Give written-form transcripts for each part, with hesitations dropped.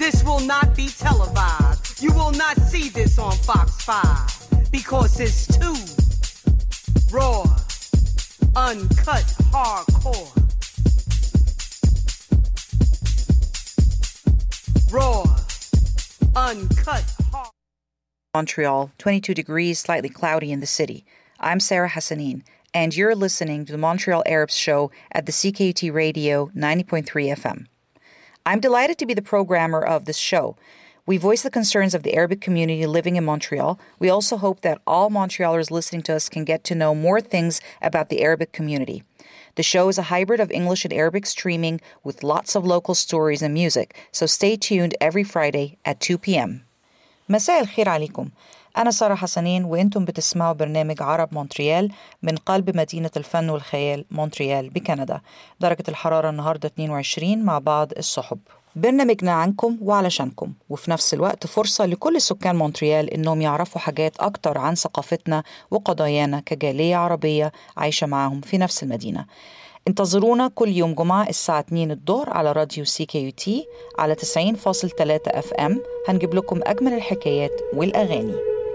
This will not be televised. You will not see this on Fox 5 because it's too raw, uncut, hardcore. Raw, uncut, hard. Montreal, 22 degrees, slightly cloudy in the city. I'm Sarah Hassanin, and you're listening to the Montreal Arabs Show at the CKUT Radio 90.3 FM. I'm delighted to be the programmer of this show. We voice the concerns of the Arabic community living in Montreal. We also hope that all Montrealers listening to us can get to know more things about the Arabic community. The show is a hybrid of English and Arabic streaming with lots of local stories and music, so stay tuned every Friday at 2 p.m. مساء الخير عليكم. أنا سارة حسنين وإنتم بتسمعوا برنامج عرب مونتريال من قلب مدينة الفن والخيال مونتريال بكندا. درجة الحرارة النهاردة 22 مع بعض السحب. برنامجنا عنكم وعلشانكم، وفي نفس الوقت فرصة لكل سكان مونتريال إنهم يعرفوا حاجات أكتر عن ثقافتنا وقضايانا كجالية عربية عايشة معهم في نفس المدينة. انتظرونا كل يوم جمعة الساعة 2 الظهر على راديو CKUT على 90.3 FM. هنجيب لكم أجمل الحكايات والأغاني.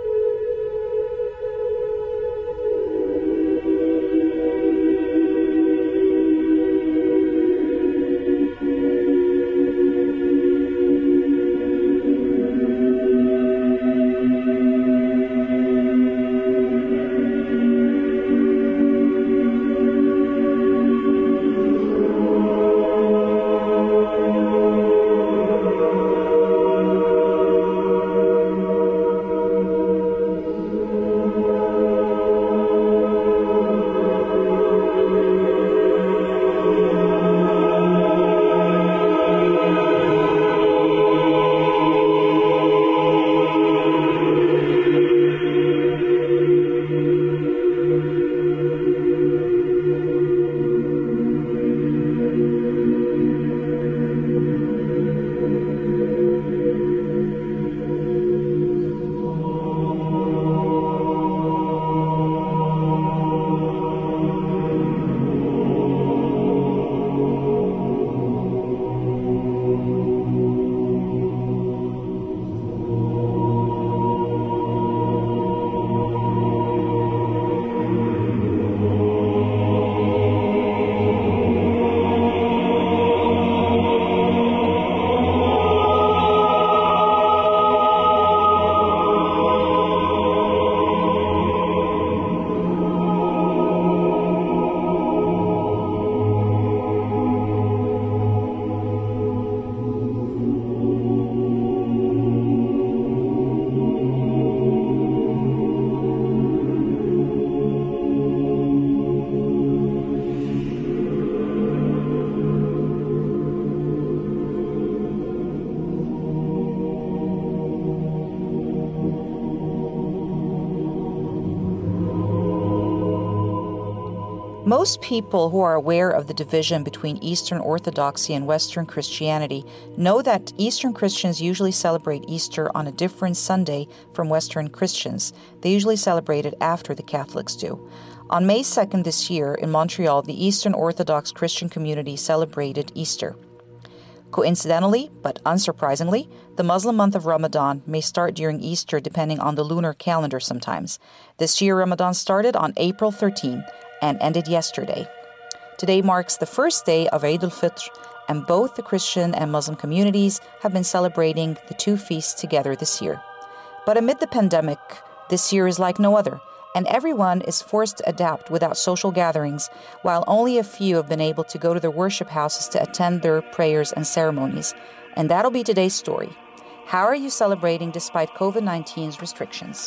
Most people who are aware of the division between Eastern Orthodoxy and Western Christianity know that Eastern Christians usually celebrate Easter on a different Sunday from Western Christians. They usually celebrate it after the Catholics do. On May 2nd this year in Montreal, the Eastern Orthodox Christian community celebrated Easter. Coincidentally, but unsurprisingly, the Muslim month of Ramadan may start during Easter depending on the lunar calendar sometimes. This year, Ramadan started on April 13 and ended yesterday. Today marks the first day of Eid al-Fitr, and both the Christian and Muslim communities have been celebrating the two feasts together this year. But amid the pandemic, this year is like no other, and everyone is forced to adapt without social gatherings, while only a few have been able to go to their worship houses to attend their prayers and ceremonies. And that'll be today's story. How are you celebrating despite COVID-19's restrictions?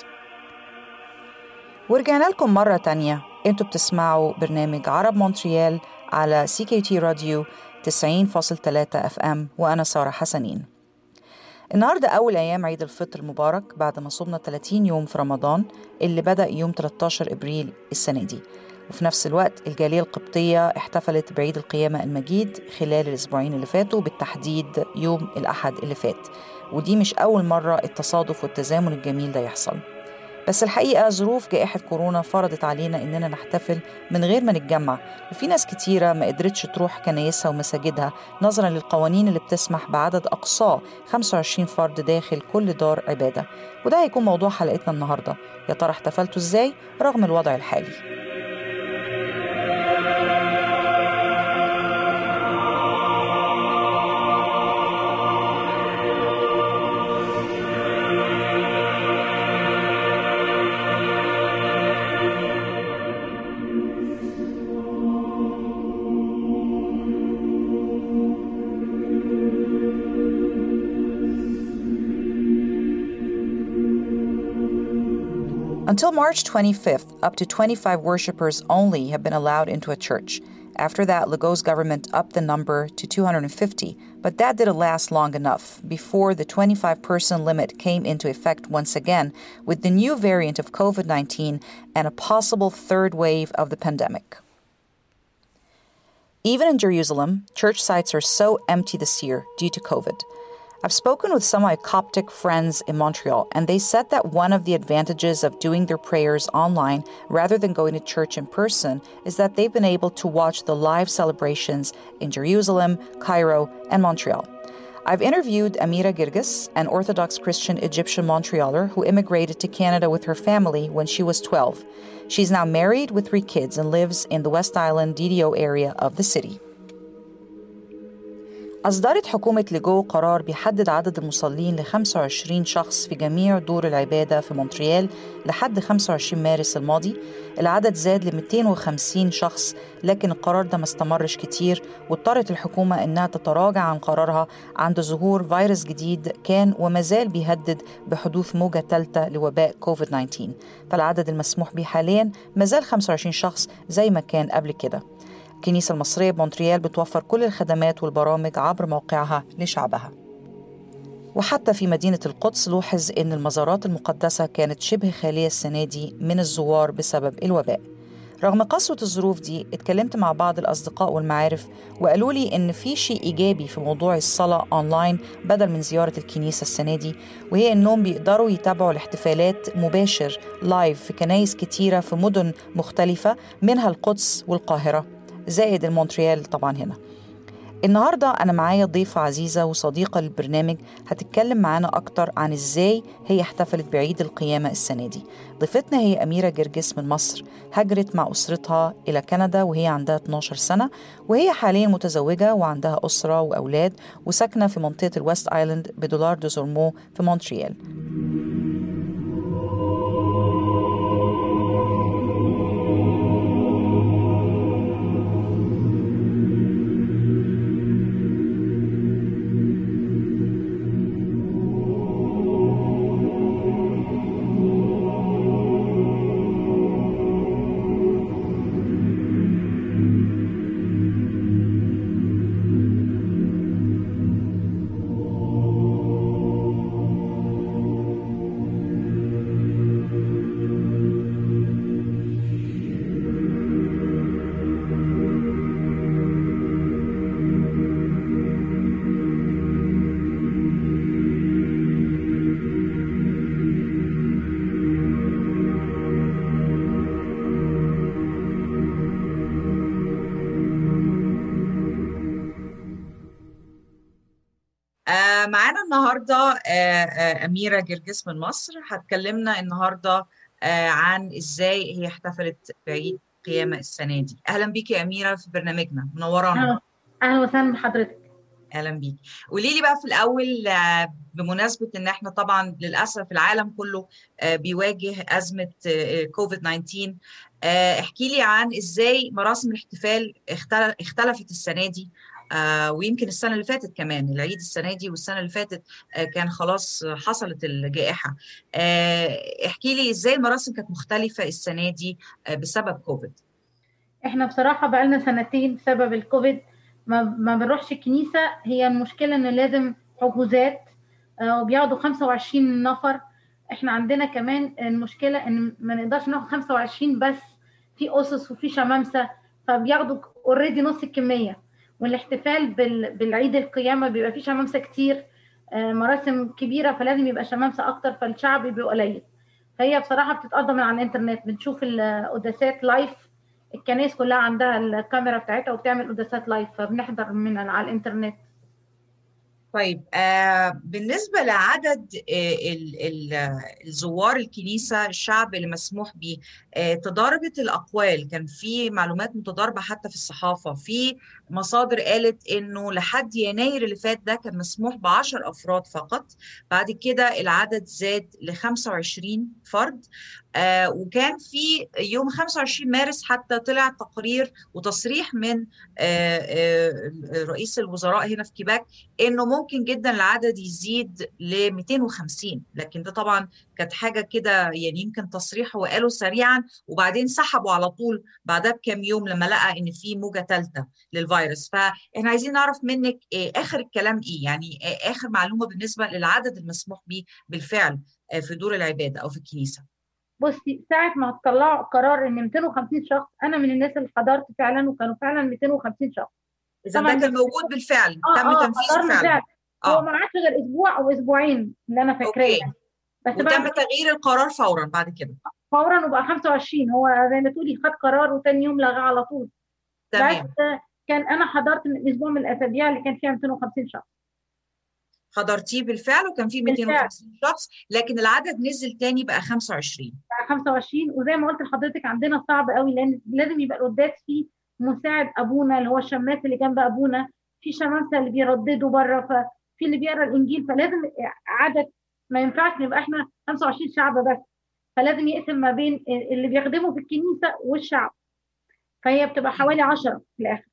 ورجعنا لكم مرة تانية. انتوا بتسمعوا برنامج عرب مونتريال على CKUT راديو 90.3 FM وأنا سارة حسنين. النهاردة أول أيام عيد الفطر المبارك بعد ما صمنا 30 يوم في رمضان اللي بدأ يوم 13 إبريل السنة دي. وفي نفس الوقت الجالية القبطية احتفلت بعيد القيامة المجيد خلال الأسبوعين اللي فاتوا، بالتحديد يوم الأحد اللي فات. ودي مش أول مرة التصادف والتزامن الجميل ده يحصل. بس الحقيقة ظروف جائحة كورونا فرضت علينا إننا نحتفل من غير ما نتجمع، وفي ناس كتيرة ما قدرتش تروح كنايسها ومساجدها نظراً للقوانين اللي بتسمح بعدد أقصاه 25 فرد داخل كل دار عبادة. وده هيكون موضوع حلقتنا النهاردة. يا ترى احتفلتوا إزاي رغم الوضع الحالي؟ Until March 25th, up to 25 worshipers only have been allowed into a church. After that, Legault's government upped the number to 250, but that didn't last long enough before the 25-person limit came into effect once again with the new variant of COVID-19 and a possible third wave of the pandemic. Even in Jerusalem, church sites are so empty this year due to COVID. I've spoken with some of my Coptic friends in Montreal, and they said that one of the advantages of doing their prayers online rather than going to church in person is that they've been able to watch the live celebrations in Jerusalem, Cairo, and Montreal. I've interviewed Amira Girgis, an Orthodox Christian Egyptian Montrealer who immigrated to Canada with her family when she was 12. She's now married with 3 kids and lives in the West Island DDO area of the city. أصدرت حكومة ليغو قرار بيحدد عدد المصلين ل 25 شخص في جميع دور العبادة في مونتريال لحد 25 مارس الماضي. العدد زاد ل 250 شخص، لكن القرار ده ما استمرش كتير، واضطرت الحكومة إنها تتراجع عن قرارها عند ظهور فيروس جديد كان وما زال بيهدد بحدوث موجة ثالثة لوباء كوفيد-19. فالعدد المسموح به حالياً ما زال 25 شخص زي ما كان قبل كده. الكنيسة المصرية بمونتريال بتوفر كل الخدمات والبرامج عبر موقعها لشعبها. وحتى في مدينة القدس لوحظ إن المزارات المقدسة كانت شبه خالية السنة دي من الزوار بسبب الوباء. رغم قسوة الظروف دي، اتكلمت مع بعض الأصدقاء والمعارف وقالوا لي إن في شيء إيجابي في موضوع الصلاة أونلاين بدل من زيارة الكنيسة السنة دي، وهي إنهم بيقدروا يتابعوا الاحتفالات مباشر لايف في كنايس كتيرة في مدن مختلفة منها القدس والقاهرة زائد المونتريال طبعا هنا. النهاردة أنا معايا ضيفة عزيزة وصديقة للبرنامج هتتكلم معانا أكتر عن إزاي هي احتفلت بعيد القيامة السنة دي. ضيفتنا هي أميرة جرجس من مصر، هجرت مع أسرتها إلى كندا وهي عندها 12 سنة، وهي حاليا متزوجة وعندها أسرة وأولاد وساكنة في منطقة الويست آيلاند بدولار دو زورمو في مونتريال. معانا النهاردة أميرة جرجس من مصر، هتكلمنا النهاردة عن إزاي هي احتفلت بعيد قيامة السنة دي. أهلا بيك يا أميرة في برنامجنا، منورانا. أهلا وسهلا بحضرتك. أهلا بيك. قولي لي بقى في الأول، بمناسبة إن إحنا طبعا للأسف العالم كله بيواجه أزمة كوفيد 19، احكي لي عن إزاي مراسم الاحتفال اختلفت السنة دي، ويمكن السنة اللي فاتت كمان. العيد السنة دي والسنة اللي فاتت كان خلاص حصلت الجائحة. احكي لي ازاي المراسم كانت مختلفة السنة دي بسبب كوفيد. احنا بصراحة بقالنا سنتين بسبب الكوفيد ما بنروحش الكنيسة. هي المشكلة ان لازم حجوزات وبياخدوا 25 نفر. احنا عندنا كمان المشكلة ان ما نقدرش ناخد 25 بس، في أسس وفي شمامسة فبياخدوا اوريدي نص الكمية. والاحتفال بالعيد القيامة بيبقى فيه شمامسة كتير، مراسم كبيرة، فلازم يبقى شمامسة أكتر، فالشعب بيبقى قليل. فهي بصراحه بتتقضى من على الانترنت، بنشوف القداسات لايف. الكنائس كلها عندها الكاميرا بتاعتها وبتعمل قداسات لايف، فبنحضر من على الانترنت. طيب بالنسبة لعدد الزوار الكنيسة، الشعب اللي مسموح به، تضاربت الأقوال. كان في معلومات متضاربة حتى في الصحافة، في مصادر قالت إنه لحد يناير اللي فات ده كان مسموح ب10 أفراد فقط، بعد كده العدد زاد ل25 فرد. وكان في يوم 25 مارس حتى طلع تقرير وتصريح من رئيس الوزراء هنا في كيباك انه ممكن جدا العدد يزيد ل 250، لكن ده طبعا كانت حاجه كده يعني يمكن تصريح وقالوا سريعا، وبعدين سحبوا على طول بعدها بكام يوم لما لقى ان في موجه ثالثه للفيروس. فاحنا عايزين نعرف منك اخر الكلام ايه، يعني اخر معلومه بالنسبه للعدد المسموح به بالفعل في دور العباده او في الكنيسه. بصي، ساعة ما طلعوا قرار ان 250 شخص، انا من الناس اللي حضرت فعلا وكانوا فعلا 250 شخص. اذا ده كان موجود بالفعل، تم تنفيذه حضرنا فعلا. هو ما عادش غير اسبوع او اسبوعين اللي انا فاكراه اوكي. يعني. بس وتم تغيير القرار فورا بعد كده. فورا وبقى 25. هو زي ما تقولي خد قرار وتاني يوم لغاه على طول. تمام. بس كان انا حضرت من اسبوع من الاسابيع اللي كان فيها 250 شخص. حضرتيه بالفعل وكان فيه 250 شخص، لكن العدد نزل تاني بقى 25. بقى 25. وزي ما قلت لحضرتك عندنا صعب قوي، لان لازم يبقى القداس فيه مساعد ابونا اللي هو الشماس اللي جنب ابونا، في شمامسه اللي بيرددوا بره، ففي اللي بيقرا الانجيل، فلازم عدد. ما ينفعش نبقى احنا 25 شعب بس، فلازم يقسم ما بين اللي بيخدموا في الكنيسه والشعب، فهي بتبقى حوالي 10 في الاخر.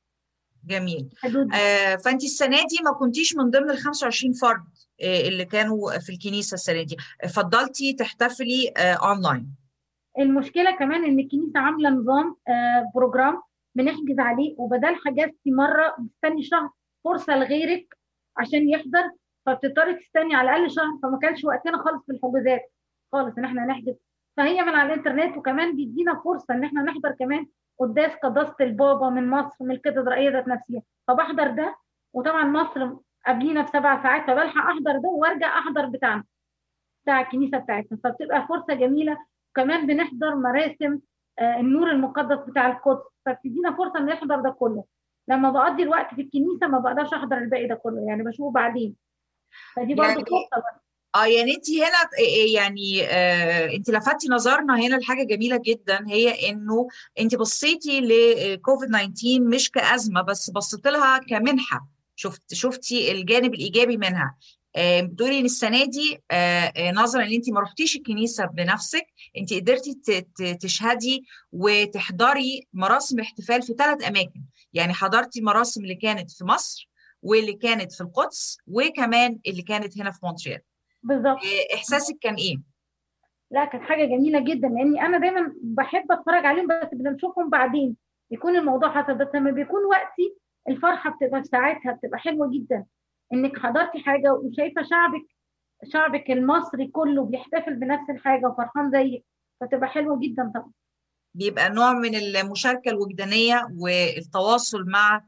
جميل. حدود. فانت السنه دي ما كنتيش من ضمن ال 25 فرد اللي كانوا في الكنيسه السنه دي، فضلتي تحتفلي اونلاين. المشكله كمان ان الكنيسه عامله نظام بروجرام بنحجز عليه، وبدل حجزتي مره بتستني شهر فرصه لغيرك عشان يحضر، فبتضطري تستني على الاقل شهر، فما كانش وقتنا خالص في الحجوزات خالص ان احنا نحجز. فهي من على الانترنت، وكمان بيدينا فرصه ان احنا نحضر كمان قداس قداسه البابا من مصر، من الكاتدرائيه ذات نفسها، فبحضر ده. وطبعا مصر قبلينا ب7 ساعات، فبلحق احضر ده وارجع احضر بتاع الكنيسه بتاعتنا، فبتبقى فرصه جميله. وكمان بنحضر مراسم النور المقدس بتاع القدس، فبتدينا فرصه ان نحضر ده كله. لما بقضي الوقت في الكنيسه ما بقدرش احضر الباقي ده كله، يعني بشوفه بعدين، فدي برضو يعني فرصه. يعني انت هنا يعني انت لفتي نظرنا هنا لحاجه جميله جدا، هي انه انت بصيتي لكوفيد 19 مش كازمه بس، بصيت لها كمنحه. شفتي الجانب الايجابي منها. بتقولي ان السنه دي نظرا ان انت ما رحتيش الكنيسه بنفسك، انت قدرتي تشهدي وتحضري مراسم احتفال في 3 اماكن. يعني حضرتي المراسم اللي كانت في مصر، واللي كانت في القدس، وكمان اللي كانت هنا في مونتريال. بالظبط. احساسك كان ايه؟ لا، كانت حاجه جميله جدا، لاني انا دايما بحب اتفرج عليهم بس بنشوفهم بعدين يكون الموضوع حصل، بس لما بيكون وقتي الفرحه بتبقى في ساعتها، بتبقى حلوه جدا انك حضرتي حاجه وشايفه شعبك المصري كله بيحتفل بنفس الحاجه وفرحان زيك، فتبقى حلوه جدا طبعا. بيبقى نوع من المشاركه الوجدانيه والتواصل مع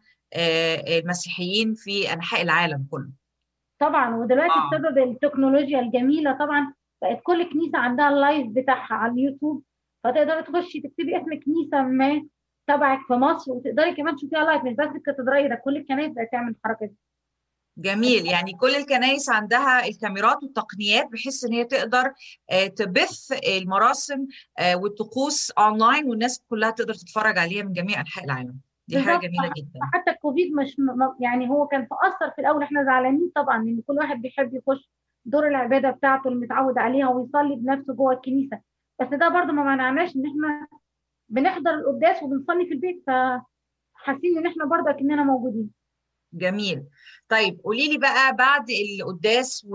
المسيحيين في انحاء العالم كله. طبعا. ودلوقتي بسبب التكنولوجيا الجميله طبعا بقت كل كنيسه عندها اللايف بتاعها على اليوتيوب، فتقدري تخشي تكتبي اسم كنيسه ما تبعك في مصر، وتقدري كمان تشوفيها لايف، مش بس الكاتدرائيه، ده كل الكنائس بقت تعمل الحركه دي. جميل. يعني كل الكنائس عندها الكاميرات والتقنيات بحيث ان هي تقدر تبث المراسم والطقوس اونلاين، والناس كلها تقدر تتفرج عليها من جميع انحاء العالم. دي حاجه بالظبط. جميله جدا. حتى الكوفيد مش يعني هو كان مؤثر في الاول، احنا زعلانين طبعا ان كل واحد بيحب يخش دور العباده بتاعته اللي متعود عليها ويصلي بنفسه جوه الكنيسه، بس ده برضو ما منعناش ان احنا بنحضر القداس وبنصلي في البيت، فحاسين ان احنا برضو اكننا موجودين. جميل. طيب قولي لي بقى بعد القداس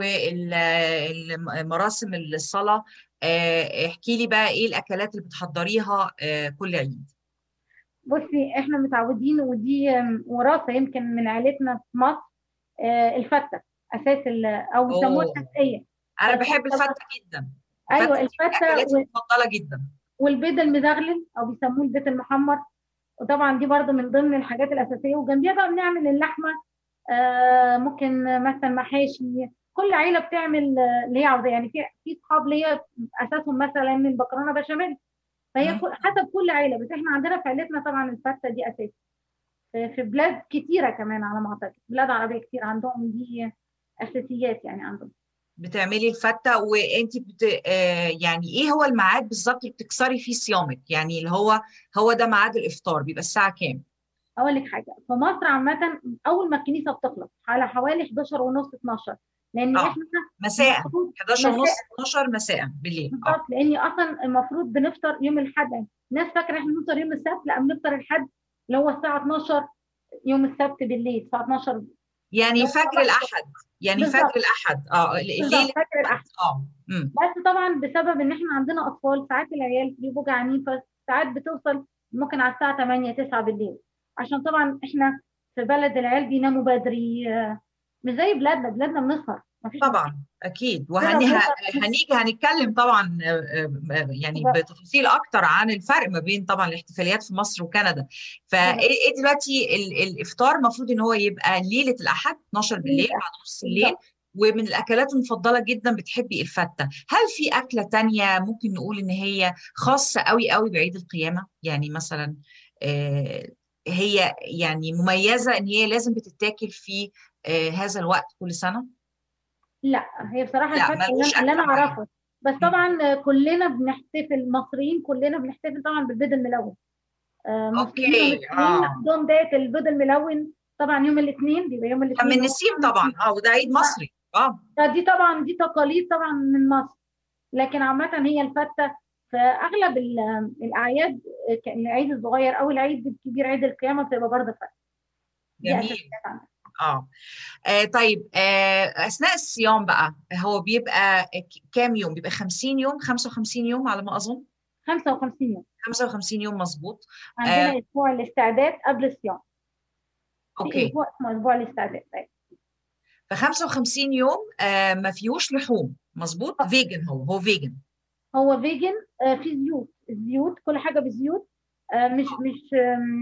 والمراسم الصلاة، احكي لي بقى ايه الأكلات اللي بتحضريها كل عيد؟ بصي، احنا متعودين، ودي وراثه يمكن من عائلتنا في مصر، الفته اساس او بيسموها التسقيه. انا بحب الفته جدا. ايوه، الفته الفته اكلاتي المفضله جدا. والبيض المزغلل او بيسموه البيض المحمر، وطبعا دي برضو من ضمن الحاجات الاساسيه. وجنبيها بقى بنعمل اللحمه، ممكن مثلا محاشي، كل عيله بتعمل اللي هي عاوزاه. يعني في اصحاب ليا اساسهم مثلا من مكرونه بشاميل، فهي مم. حسب كل عيله. بس احنا عندنا في عيلتنا طبعا الفته دي اساسي. في بلاد كتيره كمان على ما اعتقد، بلاد عربيه كتير عندهم دي اساسيات يعني عندهم. بتعملي الفتة وانت يعني ايه هو الميعاد بالظبط اللي بتكسري فيه صيامك؟ يعني اللي هو ده ميعاد الافطار بيبقى الساعة كام؟ اقول لك حاجه، في مصر عامه اول ما الكنيسه بتخلص على حوالي 11 ونص 12، لان اه، احنا مساء المفروض 11 مساء. ونص 12 مساء بالليل. اه، بالظبط، لاني اصلا المفروض بنفطر يوم الاحد. يعني الناس فاكره احنا بنفطر يوم السبت، لا بنفطر الحد اللي هو الساعه 12 يوم السبت بالليل الساعه 12 اللي يعني هو فجر صباح. الاحد. يعني فجر بالظبط. الاحد، الليل. بالظبط فاكر الاحد. اه. بس طبعا بسبب ان احنا عندنا اطفال، ساعات العيال بيبقوا جعانين، فساعات بتوصل ممكن على الساعه 8 9 بالليل، عشان طبعا احنا في بلد العيال بيناموا بدري، مش زي بلادنا بنسهر مفيش مشكله. طبعا اكيد، عندنا بنسهر. هنيجي هنتكلم طبعا يعني بالظبط. بتفاصيل اكتر عن الفرق ما بين طبعا الاحتفاليات في مصر وكندا. فايه بالظبط. دلوقتي الافطار المفروض ان هو يبقى ليله الاحد 12 بالليل بعد نص الليل. بالظبط. ومن الاكلات المفضله جدا بتحبي الفته. هل في اكله تانية ممكن نقول ان هي خاصه قوي قوي بعيد القيامه؟ يعني مثلا آه، هي يعني مميزه ان هي لازم بتتاكل في هذا الوقت كل سنه؟ لا، هي بصراحه لا، الفتة ملوش اللي انا أكلة معينة. اعرفه. بس مم. طبعا كلنا بنحتفل، المصريين كلنا بنحتفل طبعا بالبيض الملون. مسلمين أوكي. ومسيحيين عندهم ديت البيض الملون. طبعا يوم الاثنين بيبقى يوم شم الاثنين هو النسيم يوم طبعا، النسيم. وده عيد مصري. فدي طبعا دي تقاليد طبعا من مصر. لكن عامة هي الفتة في أغلب الأعياد، العيد الصغير أو العيد الكبير عيد القيامة بتبقى برضه فتة. دي جميل. أساسيات عندنا. اه. طيب، أثناء الصيام بقى هو بيبقى كام يوم؟ بيبقى 50 يوم، 55 يوم على ما أظن. 55 يوم. 55 يوم مظبوط. آه عندنا أسبوع الاستعداد قبل الصيام. في أوكي. أسبوع اسمه أسبوع الاستعداد. ف 55 يوم ما فيهوش لحوم، مظبوط؟ فيجن، هو فيجن. هو فيجن. في زيوت، الزيوت كل حاجة بالزيوت. مش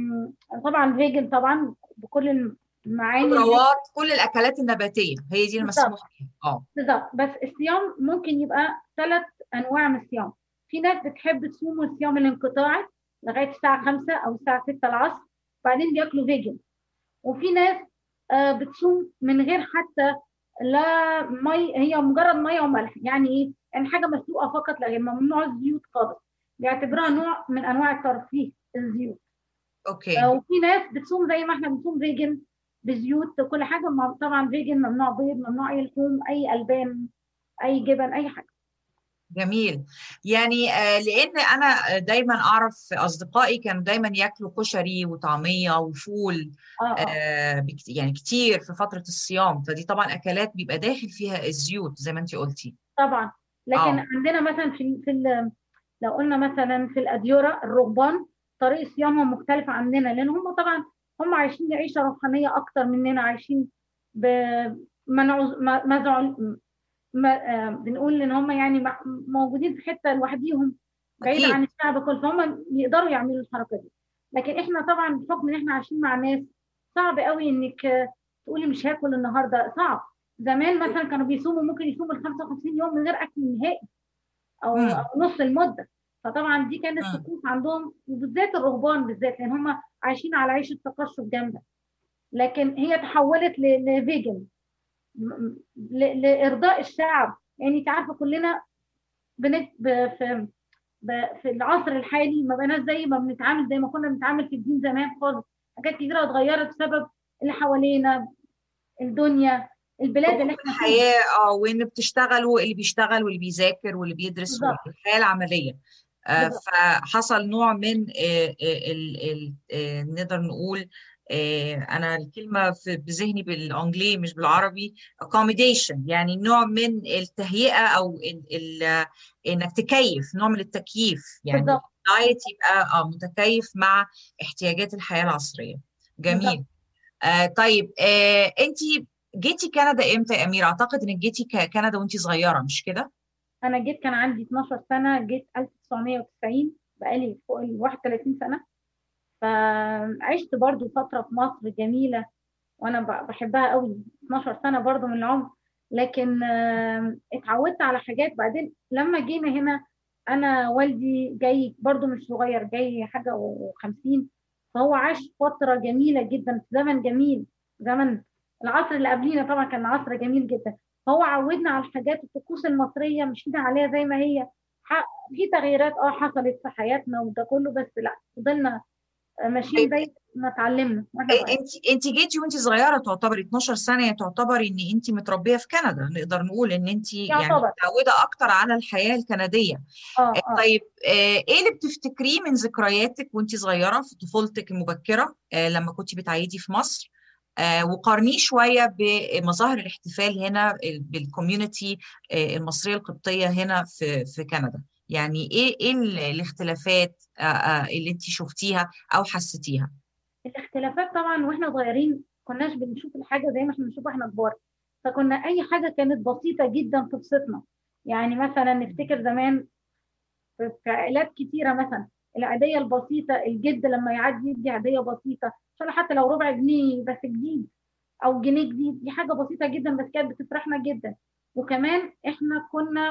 طبعا فيجن طبعا بكل المعاني اللي هي. خضروات، كل الأكلات النباتية هي دي بالظبط. المسموح بيها. بالظبط. بس الصيام ممكن يبقى 3 انواع من الصيام. في ناس بتحب تصوم الصيام الانقطاعي لغايه الساعه 5 او الساعه 6 العصر، بعدين بياكلوا فيجن. وفي ناس بتصوم من غير حتى لا مي، هي مجرد ميه وملح. يعني ايه؟ يعني حاجه مسلوقه فقط لا غير، ممنوع الزيوت خالص. بيعتبروها نوع من انواع الترفيه الزيوت. أوكي. وفي ناس بتصوم زي ما احنا بنصوم فيجن بزيوت كل حاجه. طبعا فيجن ممنوع بيض، ممنوع اي لحوم، اي البان، اي جبن، اي حاجه. جميل. يعني لان انا دايما اعرف اصدقائي كانوا دايما ياكلوا كشري وطعميه وفول اه يعني كتير في فتره الصيام، فدي طبعا اكلات بيبقى داخل فيها الزيوت زي ما انت قلتي. طبعا. لكن اه. عندنا مثلا لو قلنا مثلا في الاديره الرهبان، طريقه صيامهم مختلفه عننا، لان هم طبعا هم عايشين عيشه روحانيه اكتر مننا. عايشين ب مزعل، بنقول ان هم يعني موجودين في حته لوحديهم بعيد اكيد. عن الشعب كله، فهم يقدروا يعملوا الحركه دي. لكن احنا طبعا بحكم ان احنا عايشين مع ناس، صعب قوي انك تقولي مش هاكل النهارده. صعب. زمان مثلا كانوا بيصوموا، ممكن يصوموا ال 55 يوم من غير اكل نهائي، او امم. نص المده. فطبعا دي كانت امم. طقوس عندهم، وبالذات الرهبان بالذات، لان هم عايشين على عيشه تقشف جامده. لكن هي تحولت لفيجن لارضاء الشعب. يعني انت عارفه كلنا في في العصر الحالي ما بقناش زي ما بنتعامل، زي ما كنا بنتعامل في الدين زمان خالص. حاجات كتيره اتغيرت بسبب اللي حوالينا، الدنيا، البلاد ظروف اللي احنا فيها. الحياه، وان بتشتغلوا، اللي بيشتغل واللي بيذاكر واللي بيدرس بالظبط. والحياه العمليه. بالظبط. فحصل نوع من نقدر نقول، انا الكلمه بذهني بالانجلي مش بالعربي، accommodation، يعني نوع من التهيئه او انك تكيف، نوع من التكييف يعني. بالظبط. الدايت يبقى متكيف مع احتياجات الحياه العصريه. بالظبط. جميل. طيب، انت جيتي كندا امتى يا اميره؟ اعتقد انك جيتي كندا وانت صغيره، مش كده؟ انا جيت كان عندي 12 سنه، جيت 1990، بقالي فوق ال 31 سنه. فعشت برضو فتره في مصر جميله، وانا بحبها قوي. 12 سنه برضو من العمر لكن اتعودت على حاجات. بعدين لما جينا هنا، انا والدي جاي برضو مش صغير، جاي حاجه و50، فهو عاش فتره جميله جدا، زمن جميل، زمن العصر اللي قبلينا طبعا كان عصر جميل جدا. فهو عودنا على الحاجات، الطقوس المصريه مشينا عليها زي ما هي. في تغييرات حصلت في حياتنا وده كله، بس لا، فضلنا ماشيين زي ما اتعلمنا واحنا صغيرين. انت جيتي وانت صغيره، تعتبر 12 سنه، تعتبر ان انت متربيه في كندا، نقدر نقول ان انت يعني يعتبر. متعوده اكتر على الحياه الكنديه. اه طيب، ايه اللي بتفتكريه من ذكرياتك وانت صغيره في طفولتك المبكره لما كنت بتعيدي في مصر؟ وقارنيه شويه بمظاهر الاحتفال هنا بالكوميونتي المصريه القبطيه هنا في كندا. يعني ايه الاختلافات اللي انت شفتيها او حسيتيها؟ الاختلافات طبعا، واحنا صغيرين كناش بنشوف الحاجه زي ما احنا بنشوف واحنا كبار، فكنا اي حاجه كانت بسيطه جدا تبسطنا. يعني مثلا نفتكر زمان في عائلات كتيره، مثلا العيديه البسيطه، الجد لما يعدي يدي عيديه بسيطه، ان شاء الله حتى لو ربع جنيه بس جديد او جنيه جديد، دي حاجه بسيطه جدا بس كانت بتفرحنا جدا. وكمان احنا كنا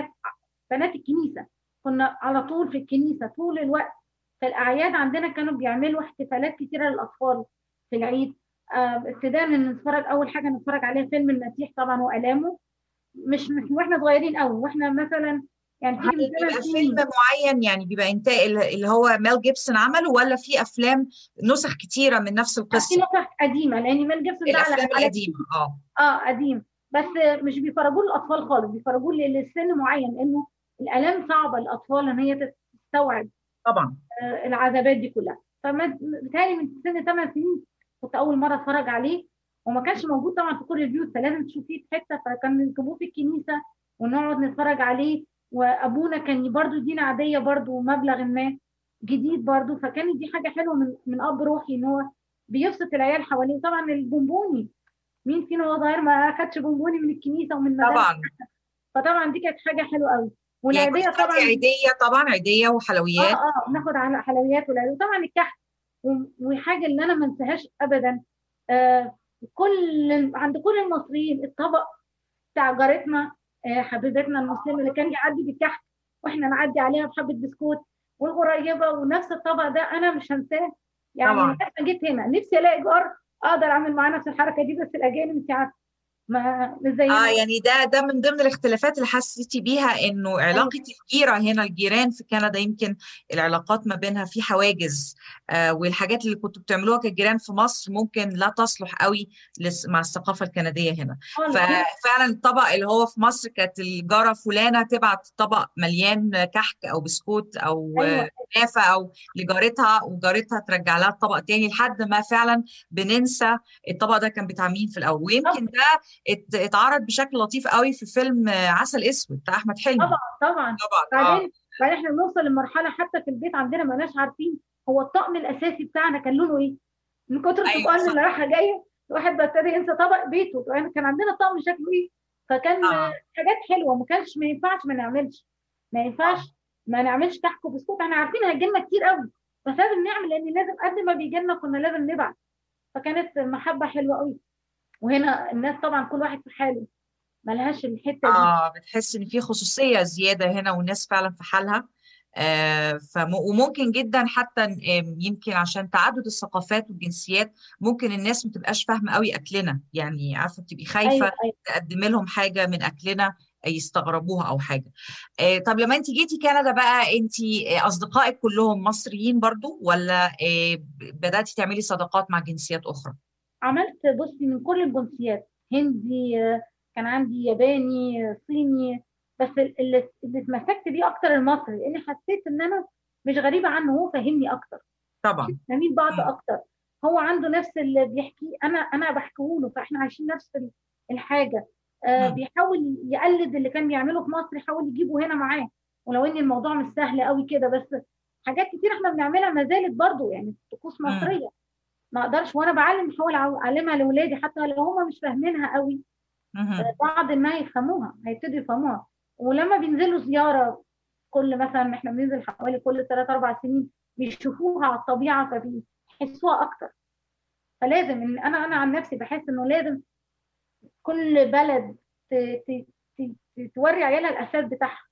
بنات الكنيسه، كنا على طول في الكنيسه طول الوقت. فالاعياد عندنا كانوا بيعملوا احتفالات كتيره للاطفال في العيد. ابتداء ان نتفرج، اول حاجه نتفرج عليها فيلم المسيح طبعا والامه، مش واحنا صغيرين قوي، واحنا مثلا يعني هل تيجي من بيبقى 8 سنين. فيلم معين، يعني بيبقى انتاج اللي هو ميل جيبسون عمله، ولا في افلام نسخ كتيره من نفس في القصه؟ نسخ قديمه لان ميل جيبسون ده على الافلام على القديمه، اه. قديم. بس مش بيفرجوه للاطفال خالص، بيفرجوه لسن معين، لانه الالام صعبه للاطفال ان هي تستوعب طبعا. العذابات دي كلها. فبالتالي من سن 8 سنين كنت اول مره اتفرج عليه، وما كانش موجود طبعا في كل البيوت، فلازم تشوفيه في حته، فكان يجيبوه في الكنيسه ونقعد نتفرج عليه. وابونا كان برضو يدينا عاديه برضو مبلغ ما جديد برضو، فكانت دي حاجه حلوه من اب روحي ان هو بيبسط العيال حواليه. طبعا البونبوني، مين فينا وهو صغير ما اخدش بونبوني من الكنيسه ومن المدارس؟ طبعا. فطبعا دي كانت حاجه حلوه قوي. يعني كنت والعيديه بتاخدي طبعا، عيديه، طبعا عيديه وحلويات. بناخد على حلويات والعيديه، وطبعا الكحك. وحاجه اللي انا ما انساهاش ابدا، عند كل المصريين الطبق بتاع جارتنا، حبيبتنا المسلمه اللي كان يعدي بالكحك واحنا نعدي عليها بحبه بسكوت، والقريبه، ونفس الطبق ده انا مش هنساه. يعني طبعا. لما جيت هنا نفسي الاقي جار اقدر اعمل معاه نفس الحركه دي، بس الاجانب انت عارفه ما مش زينا. يعني ده من ضمن الاختلافات اللي حسيتي بيها، انه ايوه علاقة الجيرة هنا، الجيران في كندا يمكن العلاقات ما بينها في حواجز. والحاجات اللي كنتوا بتعملوها كجيران في مصر ممكن لا تصلح قوي مع الثقافة الكندية هنا. خالص. ففعلا الطبق اللي هو في مصر، كانت الجارة فلانة تبعت طبق مليان كحك او بسكوت او ايوه كنافة او لجارتها، وجارتها ترجع لها الطبق تاني، لحد ما فعلا بننسى الطبق ده كان بتاع مين في الاول. ويمكن ده اتعرض بشكل لطيف قوي في فيلم عسل اسود بتاع احمد حلمي. طبعا طبعا. طبعا، اه. بعدين احنا بنوصل لمرحله حتى في البيت عندنا ما ناش عارفين هو الطقم الاساسي بتاعنا كان لونه ايه، من كتر ايوه، الطقم اللي صح. رايحه جايه الواحد بيبتدي ينسى طبق بيته. يعني كان عندنا طقم شكله ايه، فكان اه، حاجات حلوه. ما ينفعش ما نعملش، ما ينفعش اه. ما نعملش كحك وبسكوت. احنا عارفين هيجي لنا كتير قوي، بس لازم نعمل، لان لازم قد ما بيجي لنا كنا لازم نبعت. فكانت محبه حلوه قوي. وهنا الناس طبعا كل واحد في حاله، ملهاش الحته دي. بتحس ان في خصوصية زيادة هنا، والناس فعلا في حالها. وممكن جدا حتى يمكن عشان تعدد الثقافات والجنسيات، ممكن الناس ما تبقاش فاهمة قوي اكلنا، يعني عارفة بتبقي ايوه خايفة ايوه. تقدمي لهم حاجة من اكلنا يستغربوها او حاجة. طب لما انت جيتي كندا بقى، انت اصدقائك كلهم مصريين برضو، ولا بدأتي تعملي صداقات مع جنسيات اخرى؟ عملت بصي من كل الجنسيات، هندي، كان عندي ياباني، صيني، بس اللي اتمسكت بيه اكتر المصري، لاني حسيت ان انا مش غريبه عنه، هو فاهمني اكتر، طبعا. فاهمين بعض مم. اكتر. هو عنده نفس اللي بيحكيه، انا بحكيه له، فاحنا عايشين نفس الحاجه. مم. بيحاول يقلد اللي كان بيعمله في مصر، يحاول يجيبه هنا معاه. ولو ان الموضوع مش سهل قوي كده، بس حاجات كتير احنا بنعملها ما زالت برضه يعني طقوس مم. مصريه. ما اقدرش وانا بعلم احاول اعلمها لاولادي حتى لو هم مش فاهمينها قوي. مم. بعد ما يفهموها هيبتدوا يفهموها. ولما بينزلوا زياره، كل مثلا احنا بننزل حوالي كل 3 4 سنين، بيشوفوها على الطبيعه فبيحسوها اكتر. فلازم ان انا عن نفسي بحس انه لازم كل بلد توري عيالها الاساس بتاعها.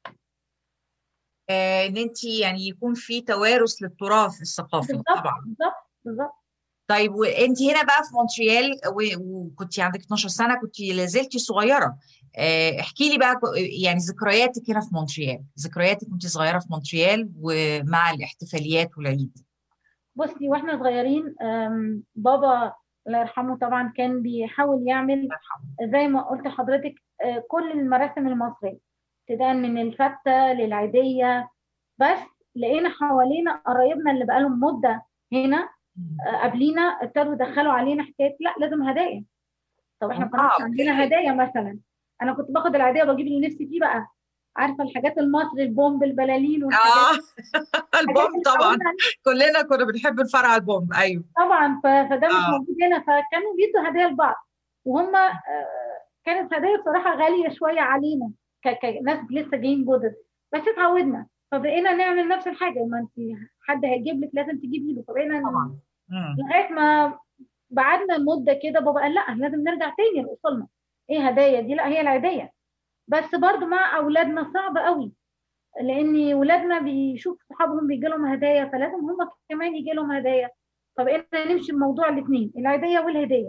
ان انت يعني يكون في توارث للتراث الثقافي بالظبط طبعا. بالظبط بالظبط. طيب وانت هنا بقى في مونتريال وكنت عندك 12 سنه، كنت لازلتي صغيره. احكي لي بقى يعني ذكرياتك هنا في مونتريال، ذكرياتك وانت صغيره في مونتريال ومع الاحتفاليات والعيد. بصي واحنا صغيرين بابا الله يرحمه طبعا كان بيحاول يعمل زي ما قلت لحضرتك كل المراسم المصريه ابتداء من الفتة للعيدية. بس لقينا حوالينا قرايبنا اللي بقالهم مدة هنا قبلينا ابتدوا يدخلوا علينا حكاية لا لازم هدايا. طب احنا ما كناش عندنا هدايا مثلا. انا كنت باخد العيدية وبجيب اللي نفسي فيه بقى، عارفة الحاجات المصري البومب البلالين والحاجات البومب طبعا كلنا كنا بنحب نفرع البومب. ايوه طبعا. فده مش موجود هنا، فكانوا بيدوا هدايا لبعض وهم كانت هدايا بصراحة غالية شوية علينا كناس لسه جايين جدد، بس اتعودنا فبقينا نعمل نفس الحاجة. ما انت حد هيجيب لك لازم تجيبي له، فبقينا طبعا. لغاية ما بعدنا مدة كده بابا قال لا لازم نرجع تاني لأصولنا. ايه هدايا دي؟ لا هي العيدية. بس برضو مع أولادنا صعب قوي، لأن ولادنا بيشوفوا صحابهم بيجي لهم هدايا فلازم هم كمان يجي لهم هدايا. فبقينا نمشي بموضوع الاثنين العيدية والهدية.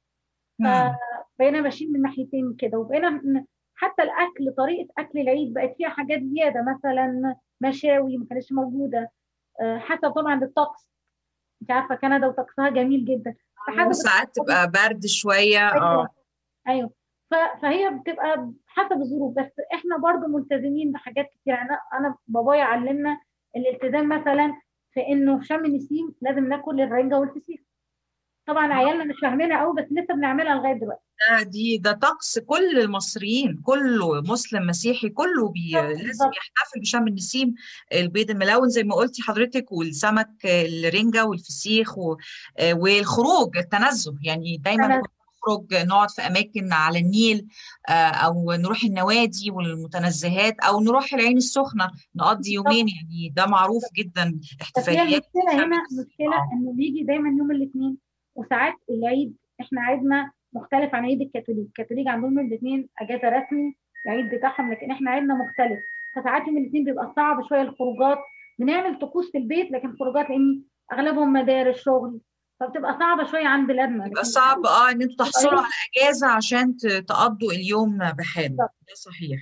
فبقينا ماشيين من ناحيتين كده. وبقينا حتى الاكل، طريقه اكل العيد بقت فيها حاجات زياده، مثلا مشاوي ما كانتش موجوده. حتى طبعا الطقس، انت عارفه كندا وطقسها جميل جدا. ساعات تبقى برد شويه. ايوه ايوه. فهي بتبقى حسب الظروف، بس احنا برضو ملتزمين بحاجات كتير. انا بابايا علمنا الالتزام مثلا في انه في شم النسيم لازم ناكل الرنجه والفسيخ. طبعا عيالنا مش فاهمينها قوي بس لسه بنعملها لغايه دلوقتي. ده طقس كل المصريين، كله مسلم مسيحي كله لازم يحتفل بشم النسيم. البيض الملون زي ما قلتي حضرتك، والسمك الرنجة والفسيخ والخروج التنزه. يعني دايما نخرج نقعد في أماكن على النيل، أو نروح النوادي والمتنزهات، أو نروح العين السخنة نقضي يومين. يعني ده معروف جدا احتفاليات. المشكلة هنا مشكلة إنه بيجي دايما يوم الاثنين، وساعات العيد إحنا عيدنا مختلف عن عيد الكاثوليك. الكاثوليك عندهم يوم الاثنين اجازه رسمي العيد بتاعهم، لكن احنا عيدنا مختلف. فساعات يوم الاثنين بيبقى صعب شويه الخروجات. بنعمل طقوس في البيت لكن خروجات لان اغلبهم مدارس شغل، فبتبقى صعبة شوية عند بلادنا. بيبقى صعب ان انتوا تحصلوا على اجازه عشان تقضوا اليوم بحاله. ده صحيح.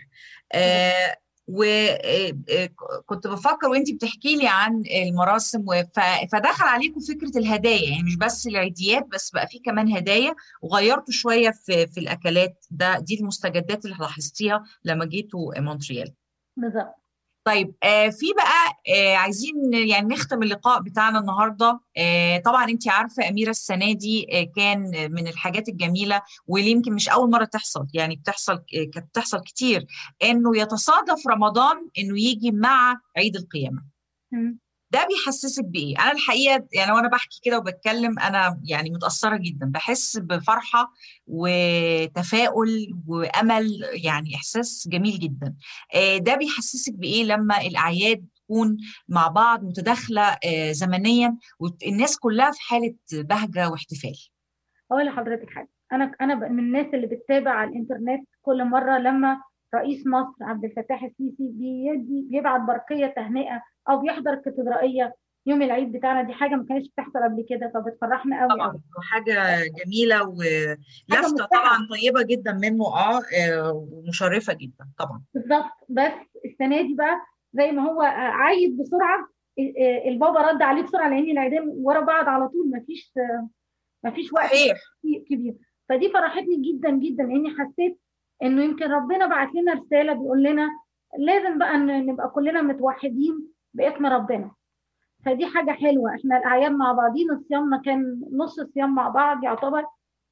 وكنت بفكر وانت بتحكي لي عن المراسم فدخل عليكم فكره الهدايا، يعني مش بس العيديات بس بقى في كمان هدايا، وغيرتوا شويه في الاكلات. دي المستجدات اللي لاحظتيها لما جيتوا مونتريال. بالظبط. طيب في بقى عايزين يعني نختم اللقاء بتاعنا النهارده. طبعا انت عارفه اميره السنه دي كان من الحاجات الجميله واللي يمكن مش اول مره تحصل، يعني كانت بتحصل كتير، انه يتصادف رمضان انه يجي مع عيد القيامه. ده بيحسسك بايه؟ انا الحقيقه يعني وانا بحكي كده وبتكلم انا يعني متاثره جدا، بحس بفرحه وتفاؤل وامل، يعني احساس جميل جدا. ده بيحسسك بايه لما الاعياد تكون مع بعض متداخله زمنيا والناس كلها في حاله بهجه واحتفال؟ اقول لحضرتك حاجه، انا من الناس اللي بتتابع على الانترنت كل مره لما رئيس مصر عبد الفتاح السيسي بيبعت برقيه تهنئه او بيحضر الكاتدرائيه يوم العيد بتاعنا. دي حاجه ما كانتش بتحصل قبل كده فبتفرحنا قوي طبعا. قوي. حاجه جميله ولفته طبعا طيبه جدا منه ومشرفه جدا طبعا. بالظبط. بس السنه دي بقى زي ما هو عايد بسرعه، البابا رد عليه بسرعه لان العيدين ورا بعض على طول، مفيش وقت كبير. فدي فرحتني جدا جدا لاني حسيت انه يمكن ربنا بعت لنا رساله بيقول لنا لازم بقى نبقى كلنا متوحدين باسم ربنا. فدي حاجه حلوه. احنا الاعياد مع بعضين، صيامنا كان نص صيام مع بعض يعتبر،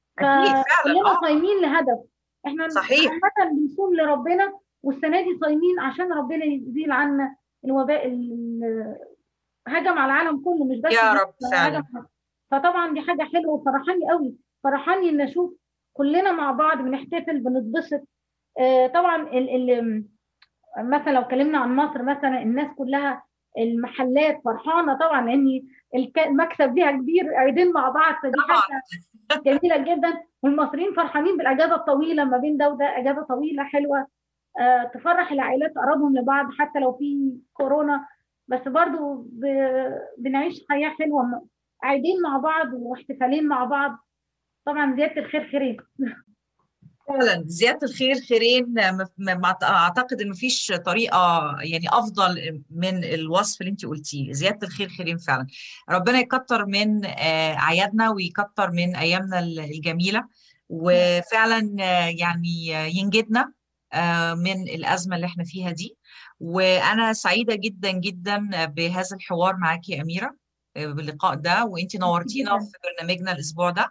فكلنا صايمين لهدف. احنا صحيح عامه بنصوم لربنا، والسنه دي صايمين عشان ربنا يزيل عنا الوباء اللي هجم على العالم كله، مش بس يا رب فعلا. فطبعا دي حاجه حلوه وفرحاني قوي. فرحاني ان اشوف كلنا مع بعض بنحتفل بنتبسط. طبعا مثلا لو اتكلمنا عن مصر مثلا الناس كلها المحلات فرحانه طبعا لان المكسب ليها كبير، عيدين مع بعض، فدي حاجه جميله جدا. والمصريين فرحانين بالاجازه الطويله ما بين ده وده، اجازه طويله حلوه تفرح العائلات، تقربهم لبعض حتى لو في كورونا، بس برضو بنعيش حياه حلوه، عيدين مع بعض واحتفالين مع بعض. طبعا زياده الخير خيرين. فعلا زيادة الخير خيرين، أعتقد إن مفيش طريقة يعني أفضل من الوصف اللي أنت قلتيه، زيادة الخير خيرين فعلا. ربنا يكتر من أعيادنا ويكتر من أيامنا الجميلة، وفعلا يعني ينجدنا من الأزمة اللي احنا فيها دي. وأنا سعيدة جدا جدا بهذا الحوار معاكي يا أميرة، باللقاء ده، وأنت نورتينا في برنامجنا الأسبوع ده.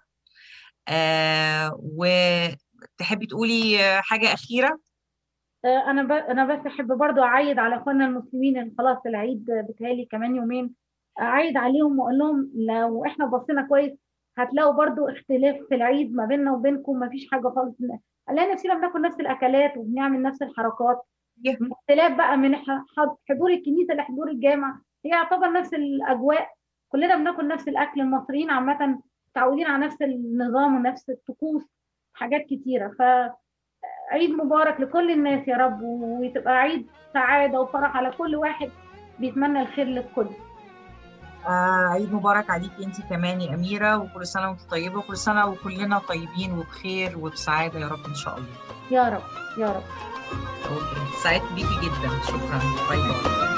وتحبي تقولي حاجة أخيرة؟ أنا بس أحب برضو أعيد على أخواننا المسلمين إن خلاص العيد بتهيألي كمان يومين، أعيد عليهم وأقول لهم لو إحنا بصينا كويس هتلاقوا برضو اختلاف في العيد ما بيننا وبينكم، ما فيش حاجة خالص، هنلاقي نفسنا بناكل نفس الأكلات وبنعمل نفس الحركات. اختلاف بقى من حضور الكنيسة لحضور الجامع، هي يعتبر نفس الأجواء، كلنا بناكل نفس الأكل، المصريين عامة متعودين على نفس النظام ونفس الطقوس، حاجات كتيرة. فعيد مبارك لكل الناس يا رب، وتبقى عيد سعادة وفرح على كل واحد بيتمنى الخير للكل. عيد مبارك عليكي انت كمان يا أميرة، وكل سنة وانت طيبة، وكل سنة وكلنا طيبين وبخير وبسعادة يا رب إن شاء الله. يا رب يا رب. أوكي، سعدت بيكي جدا، شكرا، باي باي.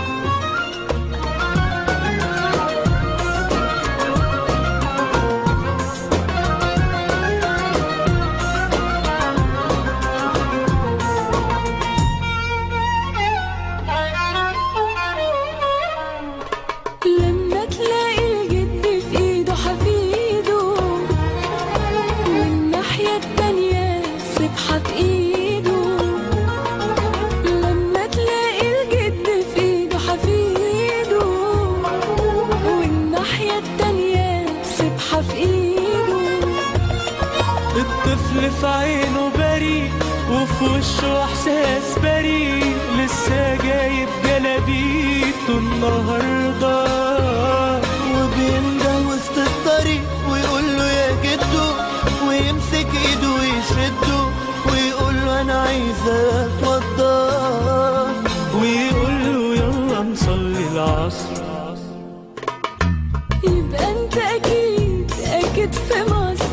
في عينه بريء وفي وشه احساس بريء، لسه جايب جلابيته النهارده وبينده وسط الطريق ويقول له يا جدو، ويمسك ايده ويشده ويقول له انا عايز اتوضى، ويقول له يلا نصلي العصر. يبقى انت اكيد في مصر،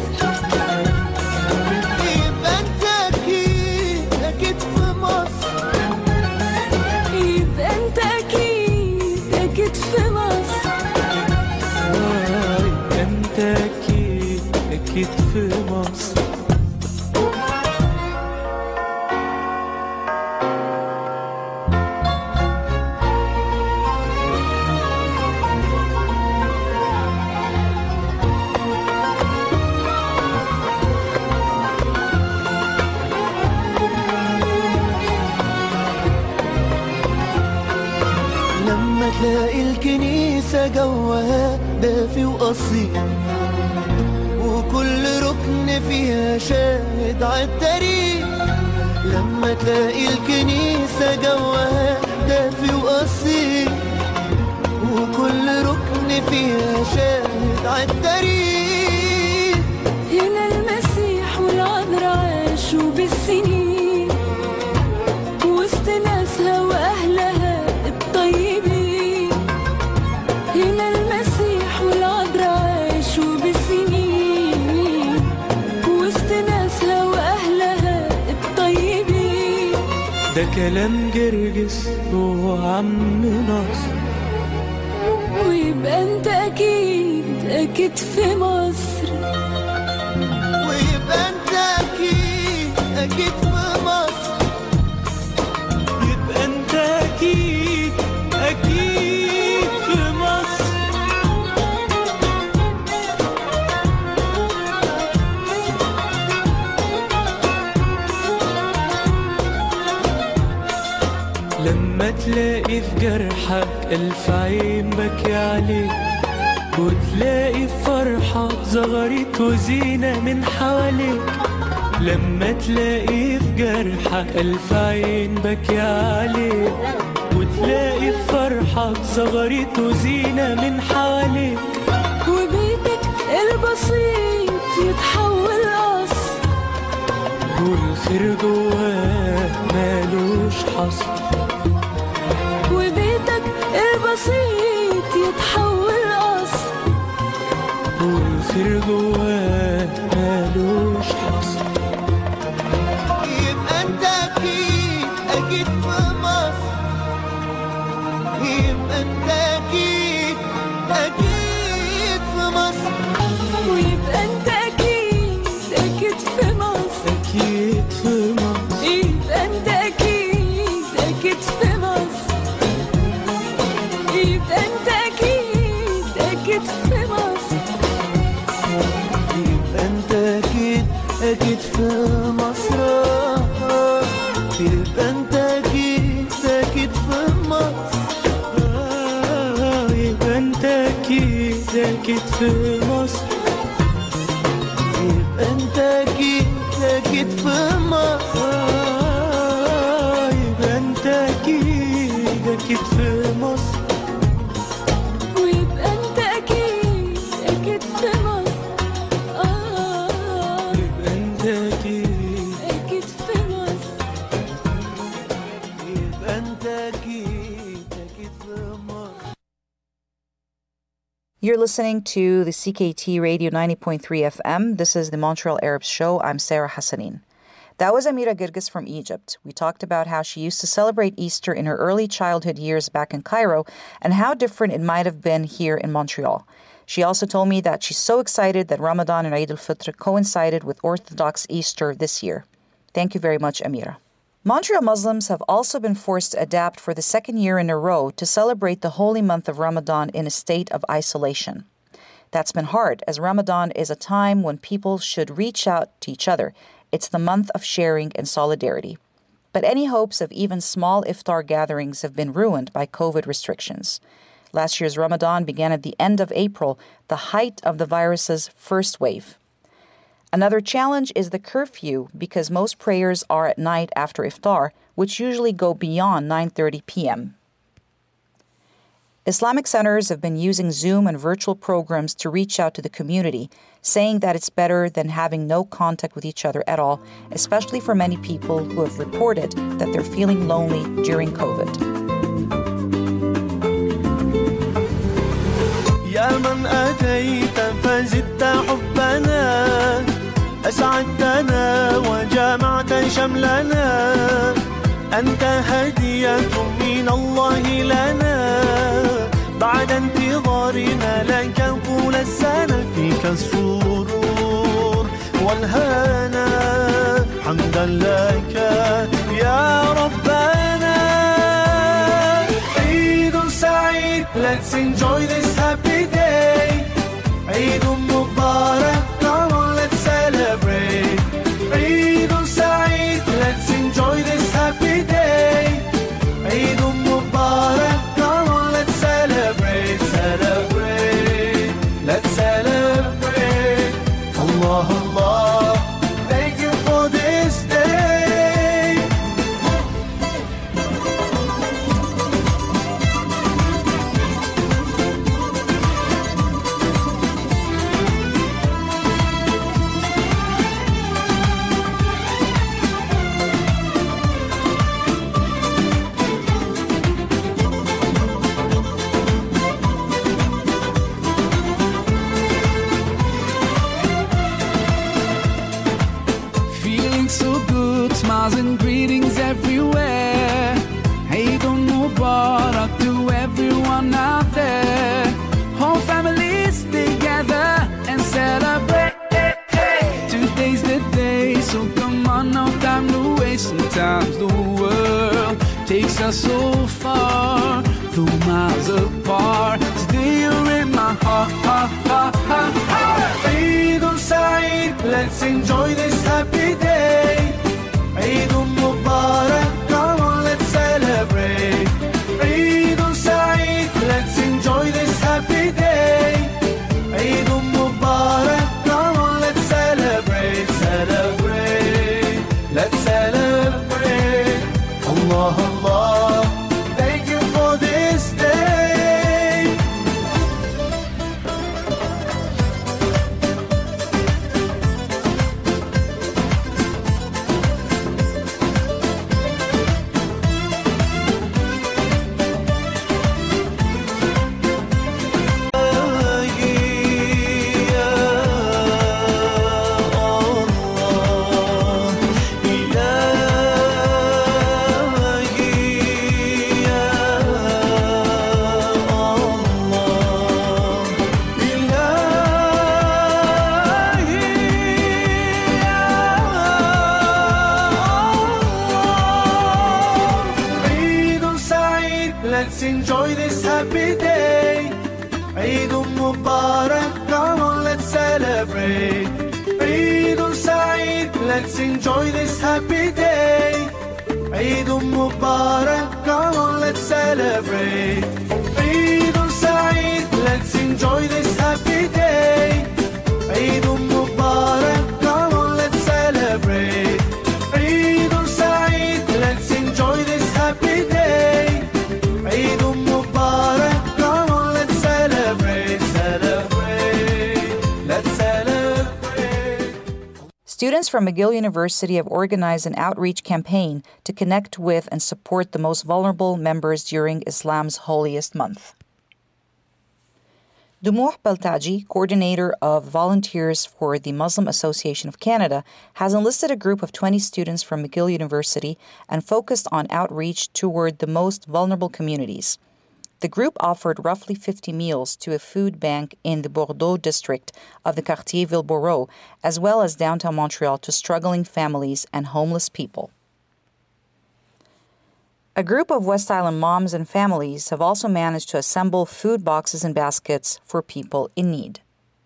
أكيد في مصر. لما تلاقي الكنيسة جواها دافي وأصيل، وكل ركن فيها شاهد عالتاريخ، لما تلاقي الكنيسة جواها دافي وأصيل، وكل ركن فيها شاهد عالتاريخ. هنا المسيح والعذراء عاشوا بالسنين وسط ناسها وأهلها الطيبين، هنا المسيح والعذراء عاشوا بالسنين وسط ناسها وأهلها الطيبين. ده كلام جرجس وعم ناصر، ويبقى انت أكيد في مصر، ويبقى انت أكيد في مصر، يبقى انت أكيد في مصر. لما تلاقي في جرحك ألف عين بكي عليك، وتلاقي فرحة زغرت وزينة من حواليك، لما تلاقي في جرحك ألف عين بكي عليك، وتلاقي في فرحك زغرت وزينة من حواليك، وبيتك البسيط يتحول قصر، والخير جواه مالوش حصر، وبيتك البسيط يتحول قصر، والخير جواه مالوش حصر. يبقى انت اكيد اكيد في مصر، يبقى انت اكيد اكيد في مصر، ويبقى انت اكيد اكيد في مصر، أكيد في مصر، يبقى انت اكيد اكيد في مصر، يبقى انت اكيد اكيد في مصر، يبقى انت اكيد اكيد في مصر، يبقى انت اكيد اكيد في مصر، يبقى أنت أكيد أكيد في مصر، يبقى انت اكيد اكيد في مصر، يبقى أنت أكيد أكيد في مصر، ويبقى انت اكيد اكيد في مصر، يبقى أنت أكيد اكيد في مصر. يبقى انت اكيد اكيد في مصر. You're listening to the CKT Radio 90.3 FM. This is the Montreal Arabs Show. I'm Sarah Hassanin. That was Amira Girgis from Egypt. We talked about how she used to celebrate Easter in her early childhood years back in Cairo and how different it might have been here in Montreal. She also told me that she's so excited that Ramadan and Eid al-Fitr coincided with Orthodox Easter this year. Thank you very much, Amira. Montreal Muslims have also been forced to adapt for the second year in a row to celebrate the holy month of Ramadan in a state of isolation. That's been hard, as Ramadan is a time when people should reach out to each other. It's the month of sharing and solidarity. But any hopes of even small iftar gatherings have been ruined by COVID restrictions. Last year's Ramadan began at the end of April, the height of the virus's first wave. Another challenge is the curfew, because most prayers are at night after iftar, which usually go beyond 9:30 p.m. Islamic centers have been using Zoom and virtual programs to reach out to the community, saying that it's better than having no contact with each other at all, especially for many people who have reported that they're feeling lonely during COVID. يا من أتيت فزدت حبنا، أسعدتنا وجمعت شملنا، أنت هدية من الله لنا، بعد انتظارنا لك طول السنة، فيك السرور والهنا، حمدا لك يا ربنا. عيد سعيد, let's enjoy this happy day. عيد مبارك, come on let's celebrate. عيد سعيد, let's enjoy this happy day. عيد مبارك, come on let's celebrate, celebrate, let's celebrate. Allah Allah, thank you for this day. Smiles and greetings everywhere. Eid Mubarak to everyone out there. Whole families together and celebrate. Today's the day, so come on, no time to waste. Sometimes the world takes us so far, though miles apart. Today you're in my heart, heart, heart, heart, heart. Eid Saeed, let's enjoy this happy day. Eid Mubarak, come on let's celebrate. Eid Saeed, let's enjoy this happy day. Eid Mubarak, come on let's celebrate, celebrate, let's celebrate. Allah Allah, thank you let's enjoy this happy day. Eid Mubarak, come on, let's celebrate. Eid Saeed, let's enjoy this happy day. Eid Mubarak, come on, let's celebrate. Eid Saeed, let's enjoy this happy day. Eid Mubarak, come on, let's celebrate. Eid Saeed, let's enjoy this happy day. Eid Mubarak, come on, let's celebrate, celebrate, let's celebrate. Students from McGill University have organized an outreach campaign to connect with and support the most vulnerable members during Islam's holiest month. Dumouh Beltaji, coordinator of Volunteers for the Muslim Association of Canada, has enlisted a group of 20 students from McGill University and focused on outreach toward the most vulnerable communities. The group offered roughly 50 meals to a food bank in the Bordeaux district of the Quartier Villeborough, as well as downtown Montreal, to struggling families and homeless people. A group of West Island moms and families have also managed to assemble food boxes and baskets for people in need.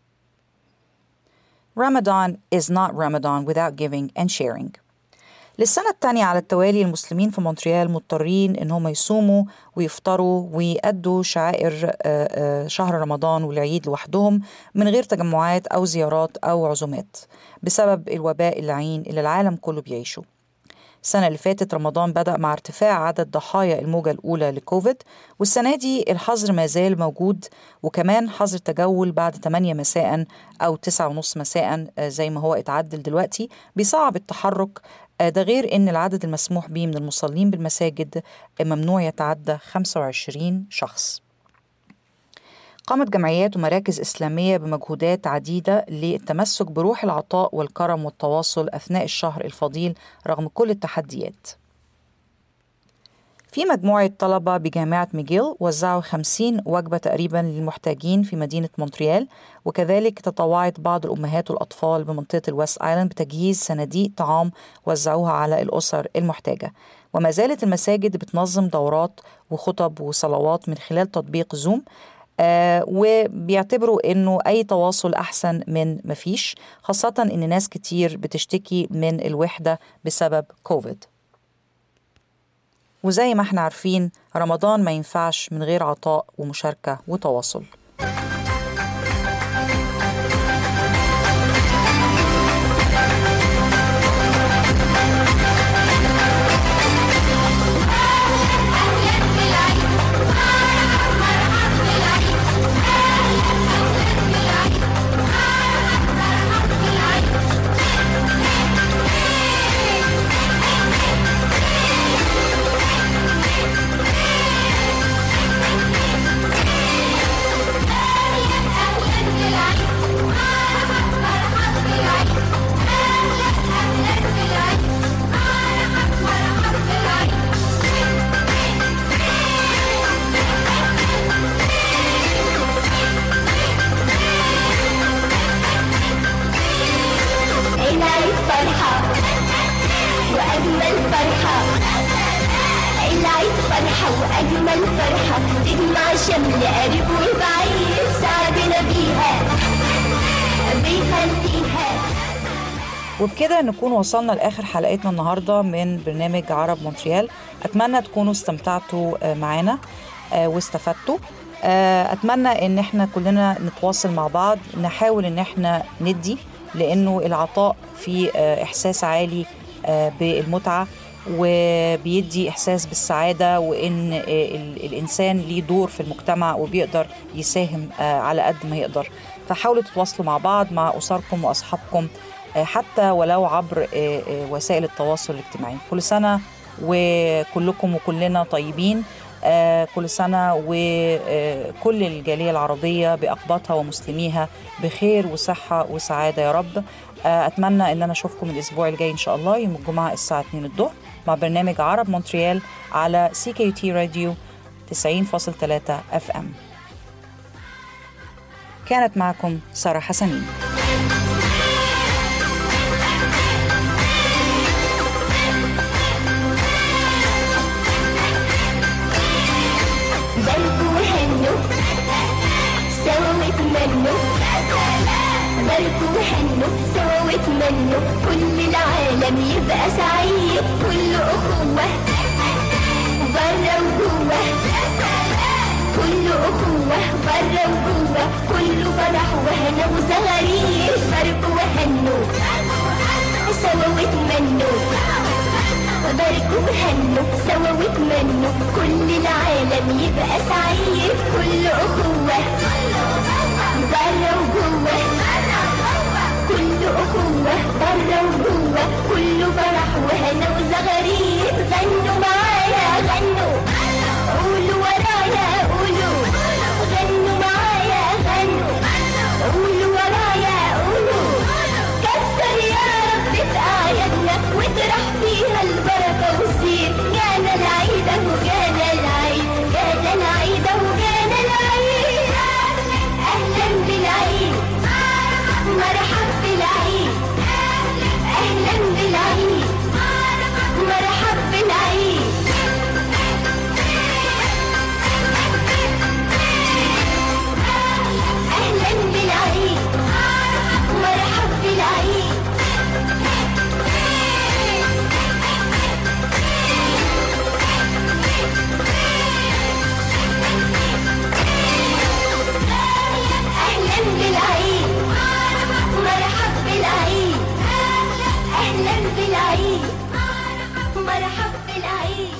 Ramadan is not Ramadan without giving and sharing. للسنة الثانية على التوالي المسلمين في مونتريال مضطرين إنهم يصوموا ويفطروا ويأدوا شعائر شهر رمضان والعيد لوحدهم من غير تجمعات أو زيارات أو عزومات بسبب الوباء اللعين اللي العالم كله بيعيشه. السنة اللي فاتت رمضان بدأ مع ارتفاع عدد ضحايا الموجة الأولى لكوفيد، والسنة دي الحظر ما زال موجود، وكمان حظر تجول بعد 8 مساء أو 9:30 مساء زي ما هو اتعدل دلوقتي بيصعب التحرك. ده غير إن العدد المسموح به من المصلين بالمساجد ممنوع يتعدى 25 شخص. قامت جمعيات ومراكز إسلامية بمجهودات عديدة للتمسك بروح العطاء والكرم والتواصل أثناء الشهر الفضيل رغم كل التحديات. في مجموعة طلبة بجامعة ميغيل وزعوا 50 وجبة تقريبا للمحتاجين في مدينة مونتريال، وكذلك تطوعت بعض الأمهات والأطفال بمنطقة الويست آيلاند بتجهيز صناديق طعام وزعوها على الأسر المحتاجة. وما زالت المساجد بتنظم دورات وخطب وصلوات من خلال تطبيق زوم، وبيعتبروا إنه أي تواصل أحسن من مفيش، خاصة إن ناس كتير بتشتكي من الوحدة بسبب كوفيد. وزي ما احنا عارفين رمضان ما ينفعش من غير عطاء ومشاركة وتواصل. وأجمل فرحة تجمع شمل قريب وبعيد سعدنا بيها بيخليها. وبكده نكون وصلنا لآخر حلقتنا النهاردة من برنامج عرب مونتريال. أتمنى تكونوا استمتعتوا معنا واستفدتوا. أتمنى إن احنا كلنا نتواصل مع بعض، نحاول إن احنا ندي، لأنه العطاء فيه إحساس عالي بالمتعة وبيدي إحساس بالسعادة، وإن الإنسان ليه دور في المجتمع وبيقدر يساهم على قد ما يقدر. فحاولوا تتواصلوا مع بعض مع أسركم وأصحابكم حتى ولو عبر وسائل التواصل الاجتماعي. كل سنة وكلكم وكلنا طيبين. كل سنة وكل الجالية العربية بأقباطها ومسلميها بخير وصحة وسعادة يا رب. أتمنى أن أنا أشوفكم الأسبوع الجاي إن شاء الله يوم الجمعة الساعة 2 الظهر مع برنامج عرب مونتريال على CKUT راديو 90.3 FM. كانت معكم سارة حسنين. واتمنوا باركوا وهنوا سوا واتمنوا كل العالم يبقى سعيد، كل أخوة برا وجوه، كل أخوة برا وجوه، كله فرح وهنا وزغاريد. باركوا وهنوا سوا واتمنوا، باركوا وهنوا سوا واتمنوا كل العالم يبقى سعيد، كل أخوة برا وجوه، كل أخوة برا وجوه، كله فرح وهنا وزغاريد. غنوا معايا غنوا، قولوا ورايا قولوا، غنوا معايا غنوا، قولوا ورايا قولوا. كتر يا رب في أعيادنا واطرح فيها البركة والزين. جانا العيد أهو جانا العيد، جانا العيد أهو جانا العيد. أهلا بالعيد مرحب بالعيد، أهلا بالعيد مرحب بالعيد. أهلا بالعيد مرحب بالعيد. أهلا بالعيد مرحب بالعيد، أهلا بالعيد مرحب بالعيد.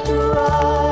to rise.